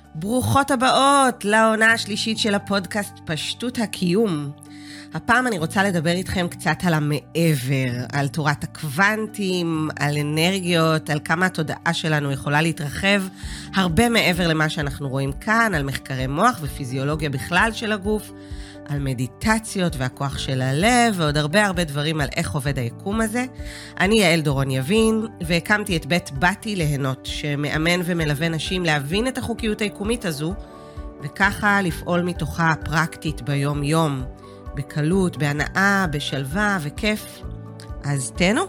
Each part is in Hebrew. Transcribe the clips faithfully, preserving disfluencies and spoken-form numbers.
ברוכות הבאות לעונה השלישית של הפודקאסט פשטות הקיום. הפעם אני רוצה לדבר איתכם קצת על המעבר, על תורת הקוונטים, על אנרגיות, על כמה התודעה שלנו יכולה להתרחב הרבה מעבר למה שאנחנו רואים כאן, על מחקרי מוח ופיזיולוגיה בכלל של הגוף, על מדיטציות והכוח של הלב, ועוד הרבה הרבה דברים על איך עובד היקום הזה. אני יעל דורון יבין, והקמתי את בית באתי ליהנות, שמאמן ומלווה נשים להבין את החוקיות היקומית הזו, וככה לפעול מתוכה פרקטית ביום יום, בקלות, בהנאה, בשלווה וכיף. אז תהנו.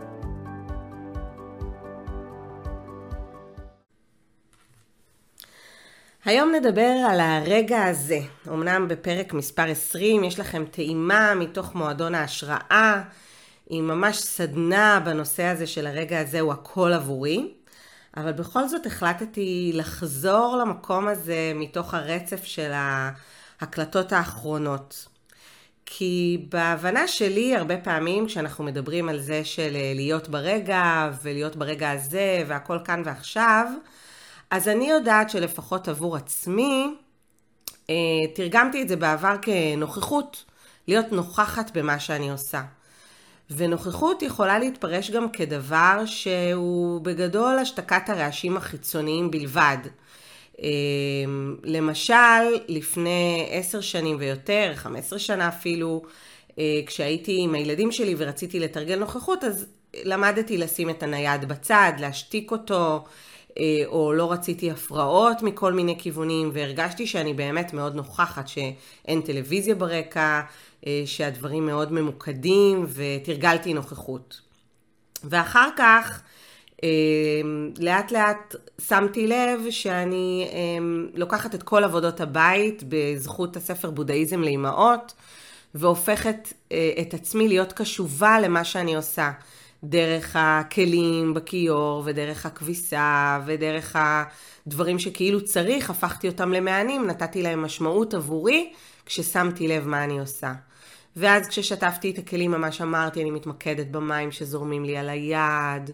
היום נדבר על הרגע הזה. אמנם בפרק מספר עשרים יש לכם טעימה מתוך מועדון ההשראה, עם ממש סדנה בנושא הזה של הרגע הזה הוא הכל עבורי, אבל בכל זאת החלטתי לחזור למקום הזה מתוך הרצף של ההקלטות האחרונות. כי בהבנה שלי הרבה פעמים כשאנחנו מדברים על זה של להיות ברגע ולהיות ברגע הזה והכל כאן ועכשיו, אז אני יודעת שלפחות עבור עצמי, תרגמתי את זה בעבר כנוכחות, להיות נוכחת במה שאני עושה. ונוכחות יכולה להתפרש גם כדבר שהוא בגדול השתקת הרעשים החיצוניים בלבד. למשל, לפני עשר שנים ויותר, חמש עשרה שנה אפילו, כשהייתי עם הילדים שלי ורציתי לתרגל נוכחות, אז למדתי לשים את הנייד בצד, להשתיק אותו, או לא רציתי הפרעות מכל מיני כיוונים, והרגשתי שאני באמת מאוד נוכחת, שאין טלוויזיה ברקע, שהדברים מאוד ממוקדים, ותרגלתי נוכחות. ואחר כך, לאט לאט שמתי לב שאני לוקחת את כל עבודות הבית בזכות הספר בודהיזם לאימהות, והופכת את עצמי להיות קשובה למה שאני עושה. דרך הכלים בכיור ודרך הכביסה ודרך הדברים שכאילו צריך, הפכתי אותם למענים, נתתי להם משמעות עבורי כששמתי לב מה אני עושה. ואז כששטפתי את הכלים ממש אמרתי, אני מתמקדת במים שזורמים לי על היד,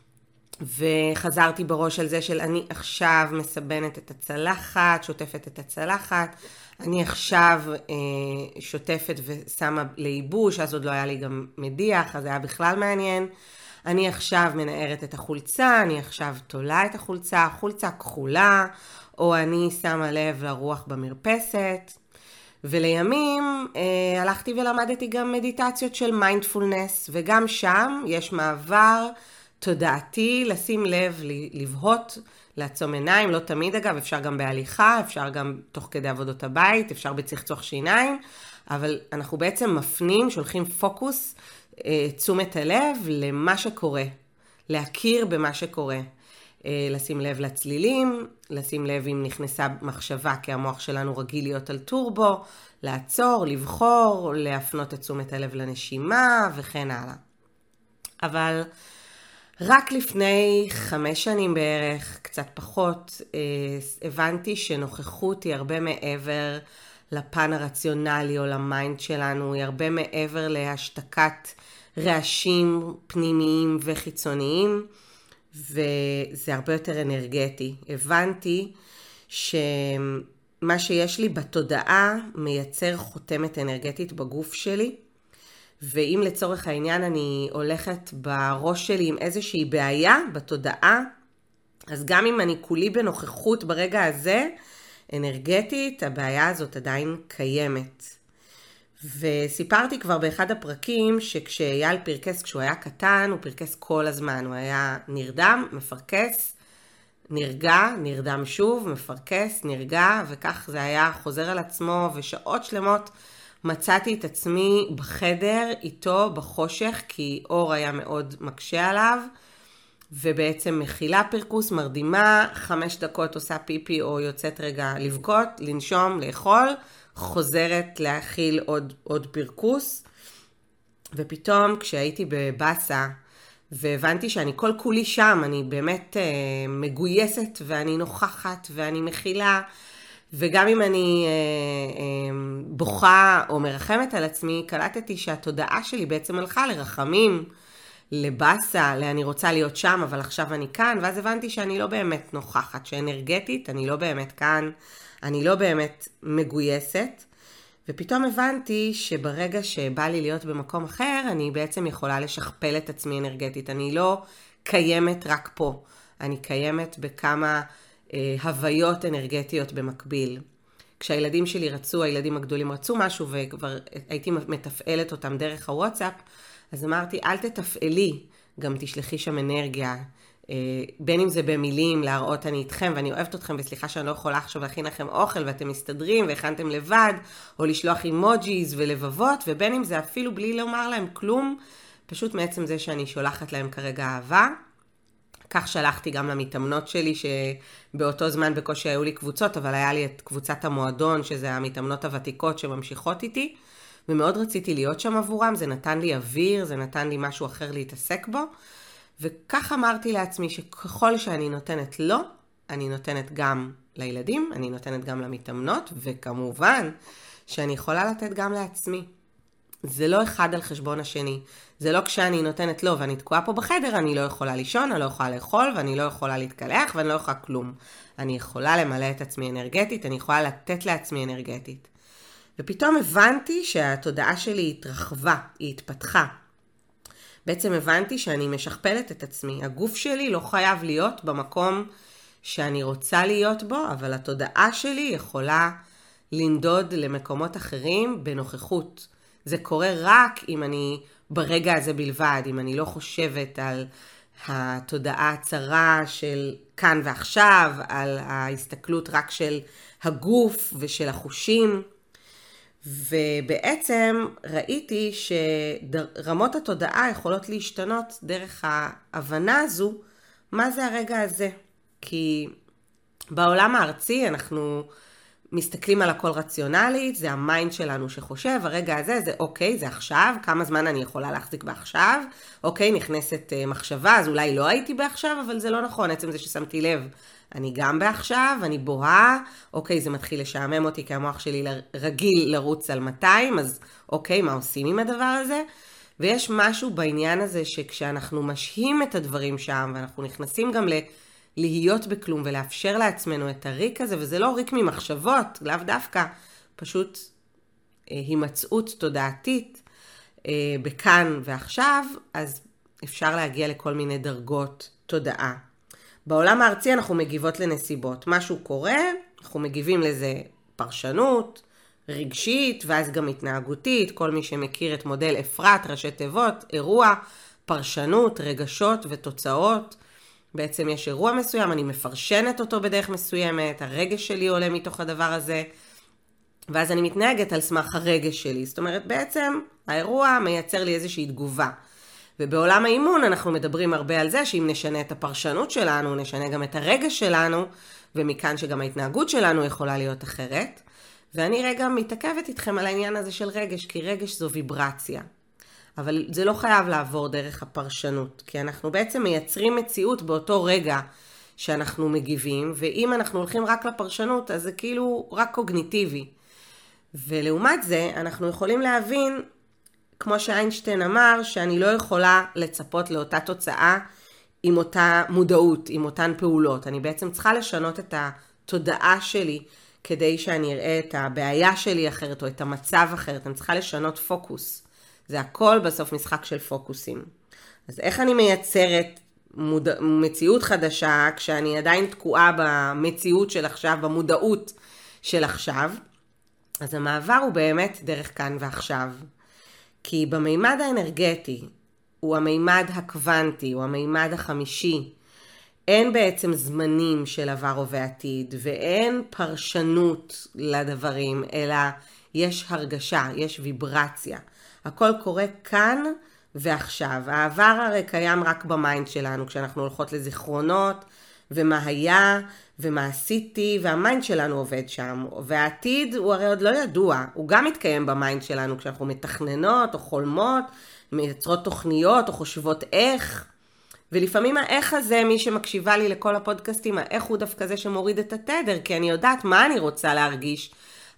וחזרתי בראש על זה של אני עכשיו מסבנת את הצלחת, שוטפת את הצלחת, אני עכשיו אה, שוטפת ושמה לייבוש, אז עוד לא היה לי גם מדיח, אז זה היה בכלל מעניין. אני עכשיו מנערת את החולצה, אני עכשיו תולה את החולצה, חולצה כחולה, או אני שמה לב לרוח במרפסת. ולימים אה, הלכתי ולמדתי גם מדיטציות של מיינדפולנס, וגם שם יש מעבר תודעתי, לשים לב, לבהות, לעצום עיניים, לא תמיד אגב, אפשר גם בהליכה, אפשר גם תוך כדי עבודות הבית, אפשר בצחצוח שיניים, אבל אנחנו בעצם מפנים, שולחים פוקוס, תשומת הלב למה שקורה, להכיר במה שקורה, לשים לב לצלילים, לשים לב אם נכנסה מחשבה, כי המוח שלנו רגיל להיות על טורבו, לעצור, לבחור, להפנות את תשומת הלב לנשימה וכן הלאה. אבל רק לפני חמש שנים בערך, קצת פחות, הבנתי שנוכחות היא הרבה מעבר לפן הרציונלי או למיינד שלנו, היא הרבה מעבר להשתקת רעשים פנימיים וחיצוניים, וזה הרבה יותר אנרגטי. הבנתי שמה שיש לי בתודעה מייצר חותמת אנרגטית בגוף שלי, ואם לצורך העניין אני הולכת בראש שלי עם איזושהי בעיה בתודעה, אז גם אם אני כולי בנוכחות ברגע הזה, אנרגטית, הבעיה הזאת עדיין קיימת. וסיפרתי כבר באחד הפרקים שכשאייל פרקס, כשהוא היה קטן, הוא פרקס כל הזמן. הוא היה נרדם, מפרקס, נרגע, נרדם שוב, מפרקס, נרגע, וכך זה היה חוזר על עצמו, ושעות שלמות מצאתי את עצמי בחדר איתו בחושך, כי אור היה מאוד מקשה עליו, ובעצם מכילה פרקוס, מרדימה, חמש דקות עושה פיפי או יוצאת רגע לבכות, לנשום, לאכול, חוזרת להכיל עוד, עוד פרקוס. ופתאום כשהייתי בבאסה והבנתי שאני כל כולי שם, אני באמת אה, מגויסת ואני נוכחת ואני מכילה, וגם אם אני אה, אה, בוכה או מרחמת על עצמי, קלטתי שהתודעה שלי בעצם הלכה לרחמים, לבאסה, לאני רוצה להיות שם, אבל עכשיו אני כאן, ואז הבנתי שאני לא באמת נוכחת, שאנרגטית, אני לא באמת כאן, אני לא באמת מגויסת, ופתאום הבנתי שברגע שבא לי להיות במקום אחר, אני בעצם יכולה לשכפל את עצמי אנרגטית, אני לא קיימת רק פה, אני קיימת בכמה אה, הוויות אנרגטיות במקביל. כשהילדים שלי רצו, הילדים הגדולים רצו משהו, וכבר הייתי מתפעלת אותם דרך הוואטסאפ, אז אמרתי, אל תתפעלי, גם תשלחי שם אנרגיה, בין אם זה במילים, להראות אני איתכם ואני אוהבת אתכם, וסליחה שאני לא יכולה עכשיו להכין לכם אוכל ואתם מסתדרים והכנתם לבד, או לשלוח אימוג'יז ולבבות, ובין אם זה אפילו בלי לומר להם כלום, פשוט מעצם זה שאני שולחת להם כרגע אהבה. כך שלחתי גם למתאמנות שלי, שבאותו זמן בקושי היו לי קבוצות, אבל היה לי את קבוצת המועדון, שזה המתאמנות הוותיקות שממשיכות איתי, ומאוד רציתי להיות שם עבורם, זה נתן לי אוויר, זה נתן לי משהו אחר להתעסק בו, וכך אמרתי לעצמי שככל שאני נותנת לו, אני נותנת גם לילדים, אני נותנת גם למתאמנות, וכמובן שאני יכולה לתת גם לעצמי. זה לא אחד על חשבון השני. זה לא כשאני נותנת לו ואני תקועה פה בחדר, אני לא יכולה לישון, אני לא יכולה לאכול, ואני לא יכולה להתקלח, ואני לא יכולה כלום. אני יכולה למלא את עצמי אנרגטית, אני יכולה לתת לעצמי אנרגטית. ופתאום הבנתי שהתודעה שלי התרחבה, היא התפתחה. בעצם הבנתי שאני משכפלת את עצמי. הגוף שלי לא חייב להיות במקום שאני רוצה להיות בו, אבל התודעה שלי יכולה לנדוד למקומות אחרים בנוכחות. זה קורה רק אם אני ברגע הזה בלבד, אם אני לא חושבת על התודעה הצרה של כאן ועכשיו, על ההסתכלות רק של הגוף ושל החושים. ובעצם ראיתי שרמות התודעה יכולות להשתנות דרך ההבנה הזו, מה זה הרגע הזה. כי בעולם הארצי אנחנו מסתכלים על הכל רציונלית, זה המיינד שלנו שחושב, הרגע הזה זה אוקיי, זה עכשיו, כמה זמן אני יכולה להחזיק בעכשיו, אוקיי, נכנסת מחשבה, אז אולי לא הייתי בעכשיו, אבל זה לא נכון, עצם זה ששמתי לב, אני גם בעכשיו, אני בוהה, אוקיי, זה מתחיל לשעמם אותי, כי המוח שלי רגיל לרוץ על מאתיים, אז אוקיי, מה עושים עם הדבר הזה? ויש משהו בעניין הזה שכשאנחנו משהים את הדברים שם, ואנחנו נכנסים גם ל... להיות בכלום ולאפשר לעצמנו את הריק הזה, וזה לא ריק ממחשבות, לאו דווקא, פשוט אה, הימצאות תודעתית אה, בכאן ועכשיו, אז אפשר להגיע לכל מיני דרגות תודעה. בעולם הארצי אנחנו מגיבות לנסיבות, משהו קורה, אנחנו מגיבים לזה פרשנות, רגשית, ואז גם התנהגותית, כל מי שמכיר את מודל אפרת, ראשי תיבות, אירוע, פרשנות, רגשות ותוצאות, בעצם יש אירוע מסוים, אני מפרשנת אותו בדרך מסוימת, הרגש שלי עולה מתוך הדבר הזה, ואז אני מתנהגת על סמך הרגש שלי. זאת אומרת, בעצם האירוע מייצר לי איזושהי תגובה. ובעולם האימון אנחנו מדברים הרבה על זה, שאם נשנה את הפרשנות שלנו, נשנה גם את הרגש שלנו, ומכאן שגם ההתנהגות שלנו יכולה להיות אחרת. ואני רגע מתעכבת איתכם על העניין הזה של רגש, כי רגש זו ויברציה. אבל זה לא חייב לעבור דרך הפרשנות, כי אנחנו בעצם מייצרים מציאות באותו רגע שאנחנו מגיבים, ואם אנחנו הולכים רק לפרשנות, אז זה כאילו רק קוגניטיבי. ולעומת זה, אנחנו יכולים להבין, כמו שאיינשטיין אמר, שאני לא יכולה לצפות לאותה תוצאה עם אותה מודעות, עם אותן פעולות. אני בעצם צריכה לשנות את התודעה שלי, כדי שאני אראה את הבעיה שלי אחרת, או את המצב אחרת. אני צריכה לשנות פוקוס. זה הכל בסוף משחק של פוקוסים. אז איך אני מייצרת מוד... מציאות חדשה, כשאני עדיין תקועה במציאות של עכשיו, במודעות של עכשיו? אז המעבר הוא באמת דרך כאן ועכשיו. כי במימד האנרגטי, הוא המימד הקוונטי, הוא המימד החמישי, אין בעצם זמנים של עבר או ועתיד, ואין פרשנות לדברים, אלא יש הרגשה, יש ויברציה. הכל קורה כאן ועכשיו. העבר הרי קיים רק במיינד שלנו, כשאנחנו הולכות לזיכרונות, ומה היה, ומה עשיתי, והמיינד שלנו עובד שם. והעתיד הוא הרי עוד לא ידוע, הוא גם מתקיים במיינד שלנו, כשאנחנו מתכננות או חולמות, מייצרות תוכניות או חושבות איך. ולפעמים האיך הזה, מי שמקשיבה לי לכל הפודקאסטים, האיך הוא דווקא זה שמוריד את התדר, כי אני יודעת מה אני רוצה להרגיש,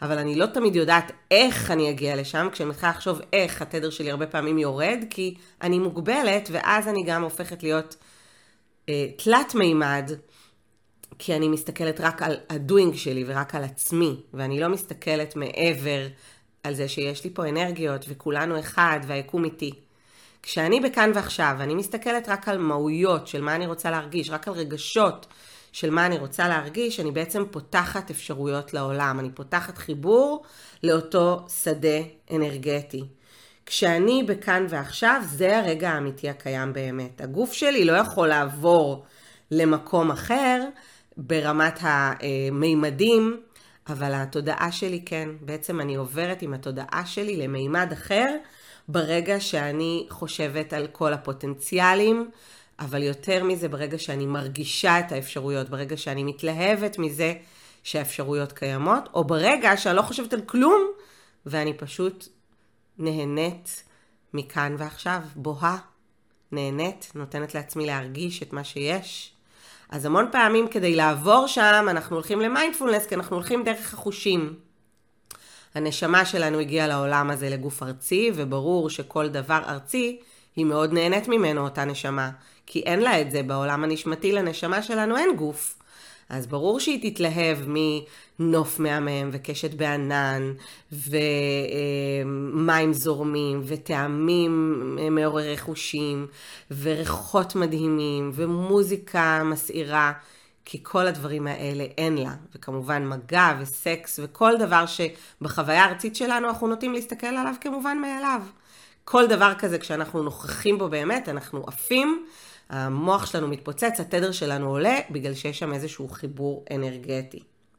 אבל אני לא תמיד יודעת איך אני אגיע לשם. כשאני מתחילה לחשוב איך, התדר שלי הרבה פעמים יורד, כי אני מוגבלת, ואז אני גם הופכת להיות אה, תלת מימד, כי אני מסתכלת רק על הדוינג שלי ורק על עצמי, ואני לא מסתכלת מעבר על זה שיש לי פה אנרגיות וכולנו אחד והיקום איתי. כשאני בכאן ועכשיו, אני מסתכלת רק על מהויות של מה אני רוצה להרגיש, רק על רגשות של מה אני רוצה להרגיש, אני בעצם פותחת אפשרויות לעולם, אני פותחת חיבור לאותו שדה אנרגטי. כשאני בכאן ועכשיו, זה הרגע האמיתי הקיים באמת. הגוף שלי לא יכול לעבור למקום אחר ברמת המימדים, אבל התודעה שלי כן. בעצם אני עוברת עם התודעה שלי למימד אחר, ברגע שאני חושבת על כל הפוטנציאלים, אבל יותר מזה ברגע שאני מרגישה את האפשרויות, ברגע שאני מתלהבת מזה שהאפשרויות קיימות, או ברגע שאני לא חושבת על כלום, ואני פשוט נהנית מכאן ועכשיו, בוהה, נהנית, נותנת לעצמי להרגיש את מה שיש. אז המון פעמים כדי לעבור שם, אנחנו הולכים למיינדפולנס, כי אנחנו הולכים דרך החושים. הנשמה שלנו הגיעה לעולם הזה לגוף ארצי, וברור שכל דבר ארצי היא מאוד נהנית ממנו אותה נשמה, כי אין לה את זה בעולם הנשמתי, לנשמה שלנו אין גוף. אז ברור שהיא תתלהב מנוף מהמם וקשת בענן ומים זורמים וטעמים מעוררי חושים וריחות מדהימים ומוזיקה מסעירה, כי כל הדברים האלה אין לה, וכמובן מגע וסקס וכל דבר שבחוויה הארצית שלנו אנחנו נוטים להסתכל עליו כמובן מאליו. כל דבר כזה כשאנחנו נוכחים בו באמת, אנחנו עפים, המוח שלנו מתפוצץ, התדר שלנו עולה, בגלל שיש שם איזשהו חיבור אנרגטי.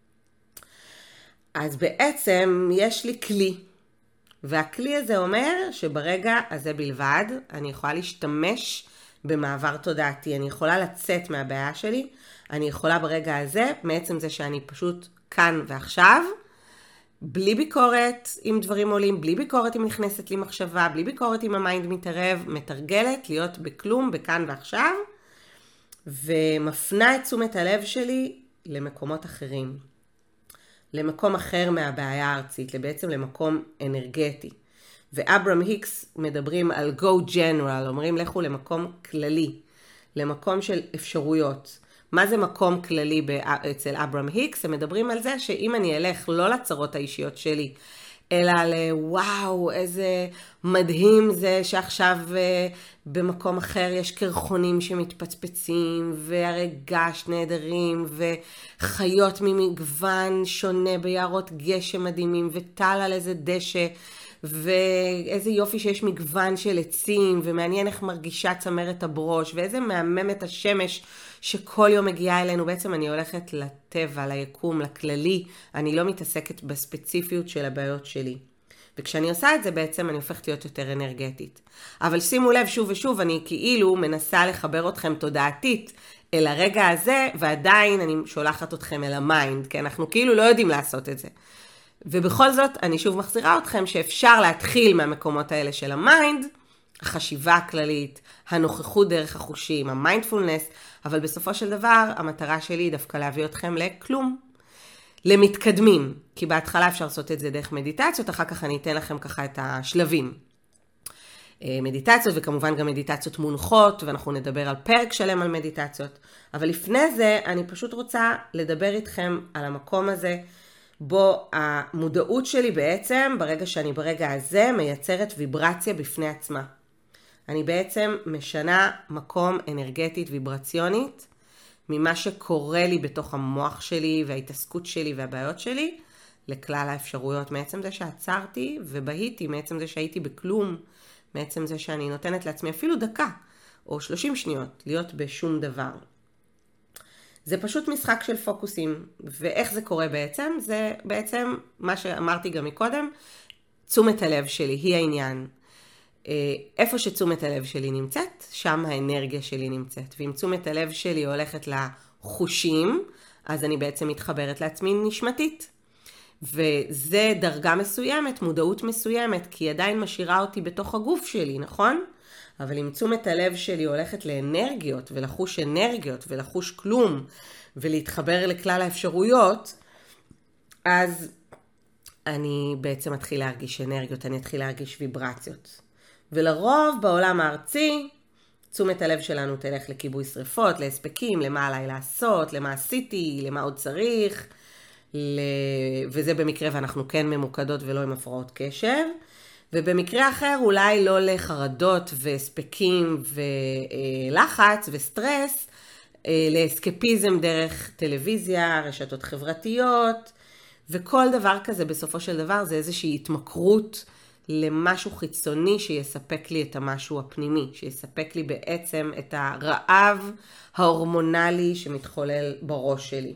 אז בעצם יש לי כלי, והכלי הזה אומר שברגע הזה בלבד, אני יכולה להשתמש במעבר תודעתי, אני יכולה לצאת מהבעיה שלי, אני יכולה ברגע הזה, מעצם זה שאני פשוט כאן ועכשיו, בלי ביקורת אם דברים עולים, בלי ביקורת אם נכנסת לי מחשבה, בלי ביקורת אם המיינד מתערב, מתרגלת להיות בכלום, בכאן ועכשיו, ומפנה את תשומת הלב שלי למקומות אחרים. למקום אחר מהבעיה הארצית, בעצם למקום אנרגטי. ואברהם היקס מדברים על go general, אומרים לכו למקום כללי, למקום של אפשרויות. מה זה מקום כללי אצל אברהם היקס? הם מדברים על זה שאם אני אלך לא לצרות האישיות שלי, אלא לוואו, איזה מדהים זה שעכשיו במקום אחר יש קרחונים שמתפצפצים, והרגש נהדרים, וחיות ממגוון שונה ביערות גשם מדהימים, וטל על איזה דשא, ואיזה יופי שיש מגוון של עצים, ומעניין איך מרגישה צמרת הברוש, ואיזה מהממת השמש שכל יום מגיעה אלינו. בעצם אני הולכת לטבע, ליקום, לכללי, אני לא מתעסקת בספציפיות של הבעיות שלי. וכשאני עושה את זה בעצם אני הופכת להיות יותר אנרגטית. אבל שימו לב שוב ושוב, אני כאילו מנסה לחבר אתכם תודעתית אל הרגע הזה, ועדיין אני שולחת אתכם אל המיינד, כי אנחנו כאילו לא יודעים לעשות את זה. ובכל זאת אני שוב מחזירה אתכם שאפשר להתחיל מהמקומות האלה של המיינד, החשיבה הכללית, הנוכחות דרך החושים, המיינדפולנס, אבל בסופו של דבר המטרה שלי היא דווקא להביא אתכם לכלום, למתקדמים, כי בהתחלה אפשר לעשות את זה דרך מדיטציות, אחר כך אני אתן לכם ככה את השלבים. מדיטציות וכמובן גם מדיטציות מונחות, ואנחנו נדבר על פרק שלם על מדיטציות, אבל לפני זה אני פשוט רוצה לדבר איתכם על המקום הזה, בו המודעות שלי בעצם, ברגע שאני ברגע הזה, מייצרת ויברציה בפני עצמה. אני בעצם משנה מקום אנרגטית ויברציונית, ממה שקורה לי בתוך המוח שלי וההתעסקות שלי והבעיות שלי, לכלל האפשרויות, מעצם זה שעצרתי ובהיתי, מעצם זה שהייתי בכלום, מעצם זה שאני נותנת לעצמי אפילו דקה או שלושים שניות להיות בשום דבר. זה פשוט משחק של פוקוסים, ואיך זה קורה בעצם? זה בעצם מה שאמרתי גם מקודם, תשומת הלב שלי היא העניין. איפה שתשומת הלב שלי נמצאת, שם האנרגיה שלי נמצאת. ואם תשומת הלב שלי הולכת לחושים, אז אני בעצם מתחברת לעצמי נשמתית. וזה דרגה מסוימת, מודעות מסוימת, כי היא עדיין משאירה אותי בתוך הגוף שלי, נכון? אבל אם תשומת הלב שלי הולכת לאנרגיות, ולחוש אנרגיות, ולחוש כלום, ולהתחבר לכלל האפשרויות, אז אני בעצם אתחיל להרגיש אנרגיות, אני אתחיל להרגיש ויברציות. ולרוב בעולם הארצי, תשומת הלב שלנו תלך לכיבוי שריפות, להספקים, למה עליי לעשות, למה עשיתי, למה עוד צריך, ל... וזה במקרה ואנחנו כן ממוקדות ולא עם הפרעות קשב. ובמקרה אחר אולי לא לחרדות והספקים ולחץ וסטרס, לאסקפיזם דרך טלוויזיה, רשתות חברתיות, וכל דבר כזה בסופו של דבר זה איזושהי התמכרות למשהו חיצוני שיספק לי את המשהו הפנימי, שיספק לי בעצם את הרעב ההורמונלי שמתחולל בראש שלי.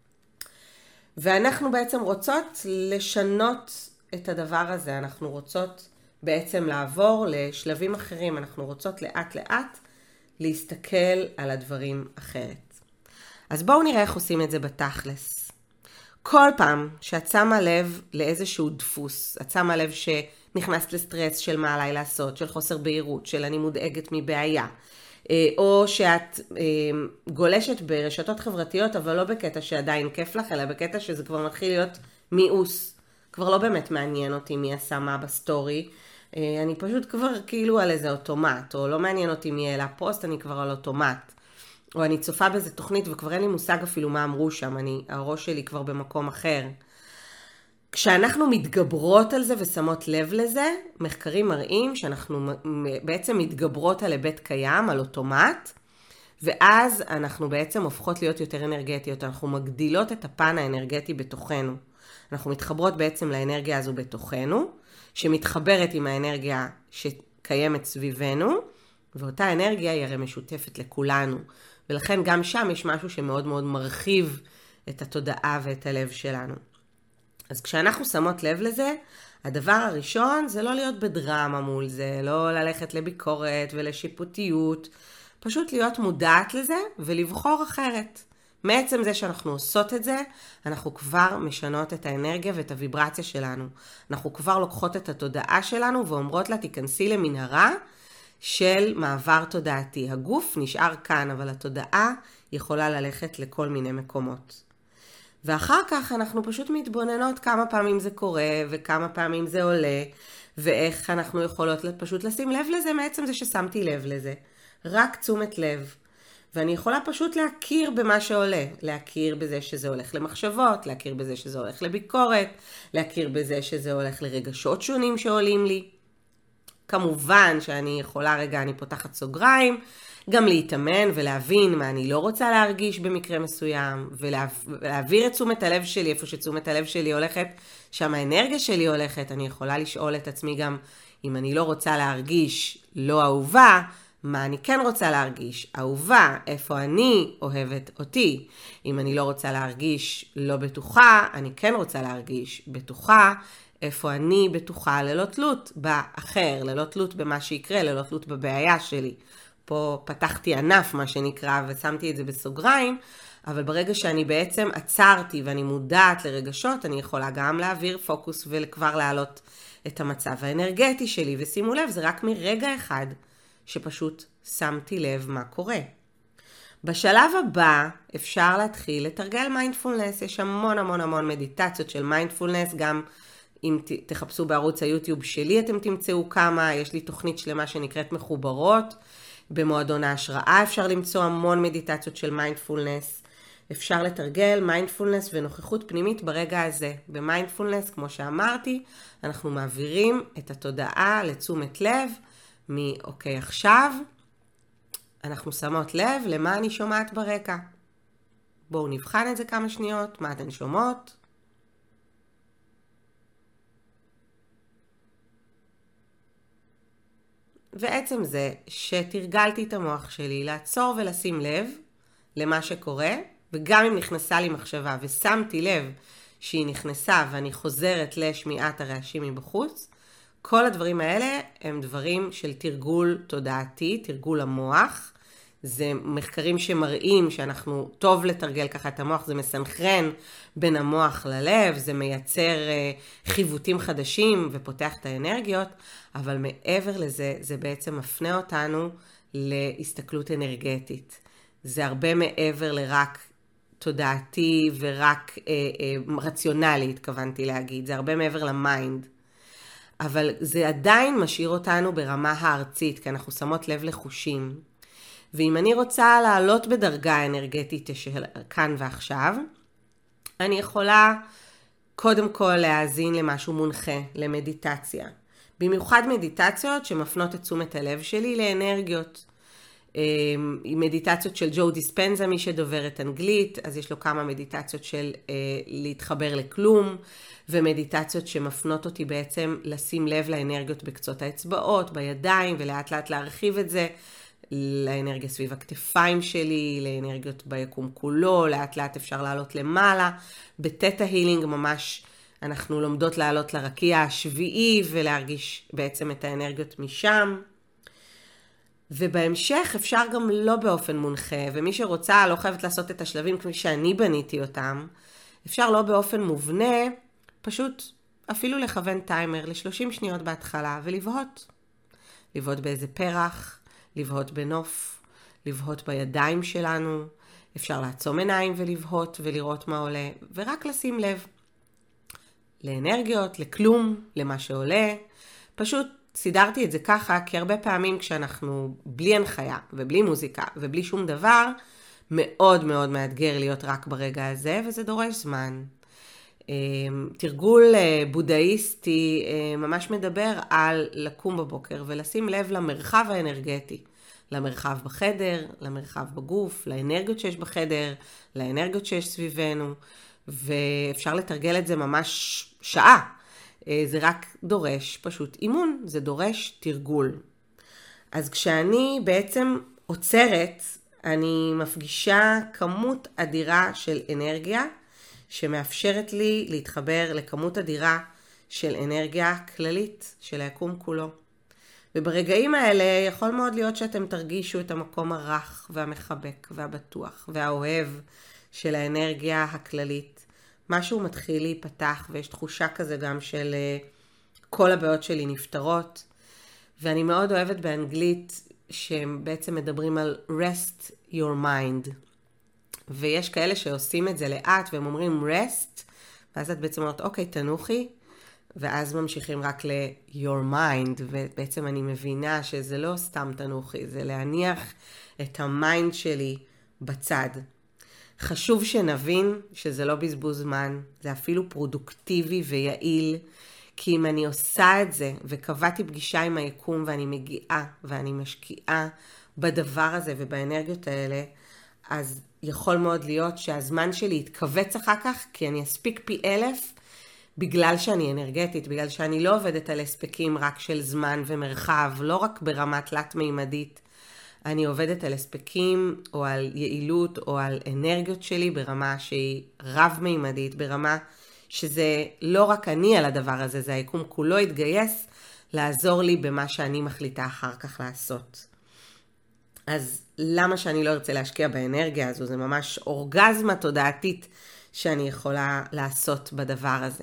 ואנחנו בעצם רוצות לשנות את הדבר הזה, אנחנו רוצות בעצם לעבור לשלבים אחרים, אנחנו רוצות לאט לאט להסתכל על הדברים אחרת. אז בואו נראה איך עושים את זה בתכלס. כל פעם שאת שמה לב לאיזשהו דפוס, את שמה לב שנכנסת לסטרס של מה עליי לעשות, של חוסר בהירות, של אני מודאגת מבעיה, או שאת גולשת ברשתות חברתיות, אבל לא בקטע שעדיין כיף לך, אלא בקטע שזה כבר מתחיל להיות מיאוס. כבר לא באמת מעניין אותי מי עשה מה בסטורי, אני פשוט כבר כאילו על איזה אוטומט, או לא מעניין אותי מי העלה פוסט, אני כבר על אוטומט. או אני צופה באיזה תוכנית וכבר אין לי מושג אפילו מה אמרו שם, אני, הראש שלי כבר במקום אחר. כשאנחנו מתגברות על זה ושמות לב לזה, מחקרים מראים שאנחנו בעצם מתגברות על היבט קיים, על אוטומט, ואז אנחנו בעצם הופכות להיות יותר אנרגטיות, אנחנו מגדילות את הפן האנרגטי בתוכנו. אנחנו מתחברות בעצם לאנרגיה הזו בתוכנו, שמתחברת עם האנרגיה שקיימת סביבנו, ואותה אנרגיה היא הרי משותפת לכולנו. ולכן גם שם יש משהו שמאוד מאוד מרחיב את התודעה ואת הלב שלנו. אז כשאנחנו שמות לב לזה, הדבר הראשון זה לא להיות בדרמה מול זה, לא ללכת לביקורת ולשיפוטיות, פשוט להיות מודעת לזה ולבחור אחרת. מעצם זה שאנחנו עושות את זה, אנחנו כבר משנות את האנרגיה ואת הוויברציה שלנו. אנחנו כבר לוקחות את התודעה שלנו ואומרות לה, תיכנסי למנהרה של מעבר תודעתי. הגוף נשאר כאן, אבל התודעה יכולה ללכת לכל מיני מקומות. ואחר כך אנחנו פשוט מתבוננות כמה פעמים זה קורה, וכמה פעמים זה עולה, ואיך אנחנו יכולות פשוט לשים לב לזה מעצם זה ששמתי לב לזה. רק תשומת לב. ואני יכולה פשוט להכיר במה שעולה, להכיר בזה שזה הולך למחשבות, להכיר בזה שזה הולך לביקורת, להכיר בזה שזה הולך לרגשות שונים שעולים לי. כמובן שאני יכולה, רגע, אני פותחת סוגריים, גם להתאמן ולהבין מה אני לא רוצה להרגיש במקרה מסוים, ולהעביר את תשומת הלב שלי, איפה שתשומת הלב שלי הולכת, שם האנרגיה שלי הולכת, אני יכולה לשאול את עצמי גם, אם אני לא רוצה להרגיש לא אהובה, מה אני כן רוצה להרגיש? אהובה, איפה אני אוהבת אותי? אם אני לא רוצה להרגיש לא בטוחה, אני כן רוצה להרגיש בטוחה, איפה אני בטוחה ללא תלות באחר, ללא תלות במה שיקרה, ללא תלות בבעיה שלי. פה פתחתי ענף, מה שנקרא, ושמתי את זה בסוגריים, אבל ברגע שאני בעצם עצרתי ואני מודעת לרגשות, אני יכולה גם להעביר פוקוס וכבר להעלות את המצב האנרגטי שלי. ושימו לב, זה רק מרגע אחד שפשוט שמתי לב מה קורה. בשלב הבא אפשר להתחיל לתרגל מיינדפולנס, יש המון המון המון מדיטציות של מיינדפולנס, גם אם תחפשו בערוץ היוטיוב שלי אתם תמצאו כמה, יש לי תוכנית שלמה שנקראת מחוברות, במועדון ההשראה אפשר למצוא המון מדיטציות של מיינדפולנס, אפשר לתרגל מיינדפולנס ונוכחות פנימית ברגע הזה. במיינדפולנס, כמו שאמרתי, אנחנו מעבירים את התודעה לתשומת לב, מאוקיי עכשיו, אנחנו שמות לב למה אני שומעת ברקע. בואו נבחן את זה כמה שניות, מה אתן שומעות? ועצם זה שתרגלתי את המוח שלי לעצור ולשים לב למה שקורה, וגם אם נכנסה לי מחשבה ושמתי לב שהיא נכנסה ואני חוזרת לשמיעת הרעשים מבחוץ, כל הדברים האלה הם דברים של תרגול תודעתי, תרגול המוח. זה מחקרים שמראים שאנחנו טוב לתרגל ככה את המוח, זה מסנכרן בין המוח ללב, זה מייצר חיווטים חדשים ופותח את האנרגיות, אבל מעבר לזה, זה בעצם מפנה אותנו להסתכלות אנרגטית. זה הרבה מעבר לרק תודעתי ורק אה, אה, רציונלי, התכוונתי להגיד. זה הרבה מעבר למיינד. אבל זה עדיין משאיר אותנו ברמה הארצית, כי אנחנו שמות לב לחושים. ואם אני רוצה לעלות בדרגה האנרגטית של כאן ועכשיו, אני יכולה קודם כל להאזין למשהו מונחה, למדיטציה. במיוחד מדיטציות שמפנות את תשומת הלב שלי לאנרגיות. מדיטציות של ג'ו דיספנזה, מי שדוברת אנגלית, אז יש לו כמה מדיטציות של אה, להתחבר לכלום, ומדיטציות שמפנות אותי בעצם לשים לב לאנרגיות בקצות האצבעות, בידיים, ולאט לאט להרחיב את זה, לאנרגיה סביב הכתפיים שלי, לאנרגיות ביקום כולו, לאט לאט אפשר לעלות למעלה. בטטה הילינג ממש אנחנו לומדות לעלות לרקיע השביעי, ולהרגיש בעצם את האנרגיות משם. ובהמשך אפשר גם לא באופן מונחה, ומי שרוצה לא חייבת לעשות את השלבים כפי שאני בניתי אותם, אפשר לא באופן מובנה, פשוט אפילו לכוון טיימר ל-שלושים שניות בהתחלה ולבהות. לבהות באיזה פרח, לבהות בנוף, לבהות בידיים שלנו, אפשר לעצום עיניים ולבהות ולראות מה עולה, ורק לשים לב לאנרגיות, לכלום, למה שעולה. פשוט סידרתי את זה ככה, כי הרבה פעמים כשאנחנו בלי הנחיה ובלי מוזיקה ובלי שום דבר, מאוד מאוד מאתגר להיות רק ברגע הזה, וזה דורש זמן. תרגול בודהיסטי ממש מדבר על לקום בבוקר ולשים לב למרחב האנרגטי, למרחב בחדר, למרחב בגוף, לאנרגיות שיש בחדר, לאנרגיות שיש סביבנו, ואפשר לתרגל את זה ממש שעה. זה רק דורש פשוט אימון, זה דורש תרגול. אז כשאני בעצם עוצרת, אני מפגישה כמות אדירה של אנרגיה, שמאפשרת לי להתחבר לכמות אדירה של אנרגיה כללית של היקום כולו. וברגעים האלה יכול מאוד להיות שאתם תרגישו את המקום הרך והמחבק והבטוח והאוהב של האנרגיה הכללית. משהו מתחיל להיפתח, ויש תחושה כזה גם של כל הבעיות שלי נפתרות. ואני מאוד אוהבת באנגלית שהם בעצם מדברים על rest your mind. ויש כאלה שעושים את זה לאט והם אומרים rest, ואז את בעצם אומרת אוקיי תנוחי, ואז ממשיכים רק ל-your mind, ובעצם אני מבינה שזה לא סתם תנוחי, זה להניח את המיינד שלי בצד. חשוב שנבין שזה לא בזבוז זמן, זה אפילו פרודוקטיבי ויעיל, כי אם אני עושה את זה וקבעתי פגישה עם היקום ואני מגיעה ואני משקיעה בדבר הזה ובאנרגיות האלה, אז יכול מאוד להיות שהזמן שלי יתכווץ אחר כך, כי אני אספיק פי אלף בגלל שאני אנרגטית, בגלל שאני לא עובדת על הספקים רק של זמן ומרחב, לא רק ברמה תלת-מימדית, אני עובדת על הספקים או על יעילות או על אנרגיות שלי ברמה שהיא רב-מימדית, ברמה שזה לא רק אני על הדבר הזה, זה היקום כולו יתגייס לעזור לי במה שאני מחליטה אחר כך לעשות. אז למה שאני לא ארצה להשקיע באנרגיה הזו? זה ממש אורגזמה תודעתית שאני יכולה לעשות בדבר הזה.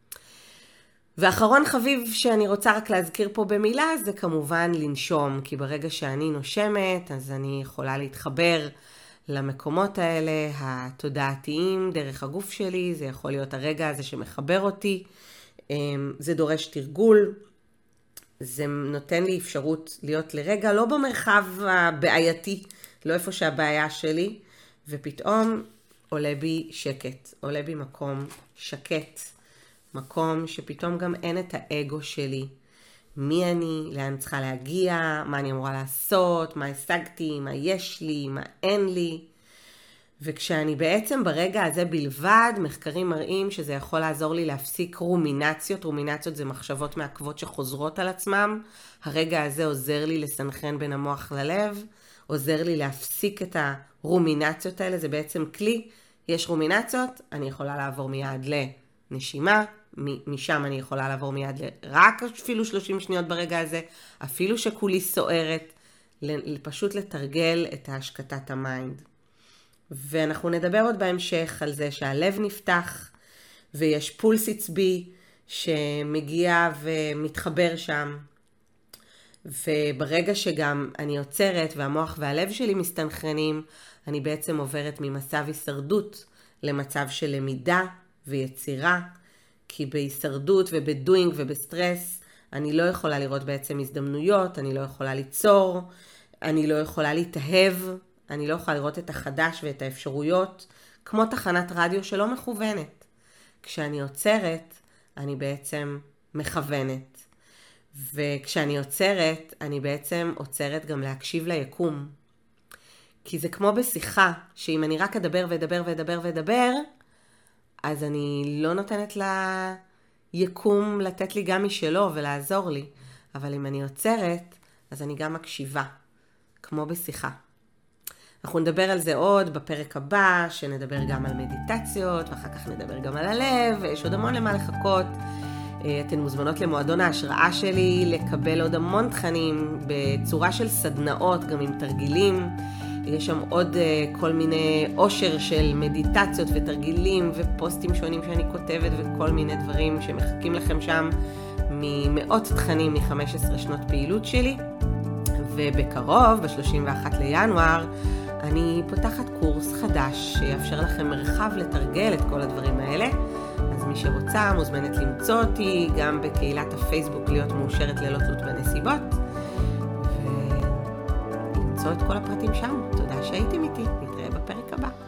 ואחרון חביב שאני רוצה רק להזכיר פה במילה, זה כמובן לנשום, כי ברגע שאני נושמת, אז אני יכולה להתחבר למקומות האלה, התודעתיים, דרך הגוף שלי, זה יכול להיות הרגע הזה שמחבר אותי, זה דורש תרגול, זה נותן לי אפשרות להיות לרגע לא במרחב הבעייתי, לא איפה שהבעיה שלי, ופתאום עולה בי שקט, עולה בי מקום שקט, מקום שפתאום גם אין את האגו שלי. מי אני, לאן צריכה להגיע, מה אני אמורה לעשות, מה השגתי, מה יש לי, מה אין לי. וכשאני בעצם ברגע הזה בלבד, מחקרים מראים שזה יכול לעזור לי להפסיק רומינציות. רומינציות זה מחשבות מעכבות שחוזרות על עצמם. הרגע הזה עוזר לי לסנכרן בין המוח ללב, עוזר לי להפסיק את הרומינציות האלה. זה בעצם כלי, יש רומינציות, אני יכולה לעבור מיד לנשימה, משם אני יכולה לעבור מיד רק אפילו שלושים שניות ברגע הזה, אפילו שכולי סוערת, פשוט לתרגל את השקטת המיינד. ואנחנו נדבר עוד בהמשך על זה שהלב נפתח, ויש פולס עצבי שמגיע ומתחבר שם. וברגע שגם אני עוצרת והמוח והלב שלי מסתנכרנים, אני בעצם עוברת ממצב הישרדות למצב של למידה ויצירה, כי בהישרדות ובדוינג ובסטרס אני לא יכולה לראות בעצם הזדמנויות, אני לא יכולה ליצור, אני לא יכולה להתאהב, אני לא יכולה לראות את החדש ואת האפשרויות, כמו תחנת רדיו שלא מכוונת. כשאני עוצרת, אני בעצם מכוונת. וכשאני עוצרת, אני בעצם עוצרת גם להקשיב ליקום. כי זה כמו בשיחה, שאם אני רק אדבר ואדבר ואדבר ואדבר, אז אני לא נותנת ליקום לתת לי גם משלו ולעזור לי. אבל אם אני עוצרת, אז אני גם מקשיבה, כמו בשיחה. אנחנו נדבר על זה עוד בפרק הבא, שנדבר גם על מדיטציות, ואחר כך נדבר גם על הלב, ויש עוד המון למה לחכות. אתן מוזמנות למועדון ההשראה שלי, לקבל עוד המון תכנים בצורה של סדנאות, גם עם תרגילים. יש שם עוד כל מיני עושר של מדיטציות ותרגילים ופוסטים שונים שאני כותבת וכל מיני דברים שמחכים לכם שם ממאות תכנים מ-חמש עשרה שנות פעילות שלי. ובקרוב, ב-שלושים ואחד לינואר, אני פותחת קורס חדש שיאפשר לכם מרחב לתרגל את כל הדברים האלה. אז מי שרוצה מוזמנת למצוא אותי גם בקהילת הפייסבוק להיות מאושרת ללא תלות בנסיבות. ולמצוא את כל הפרטים שם. תודה שהייתם איתי. נתראה בפרק הבא.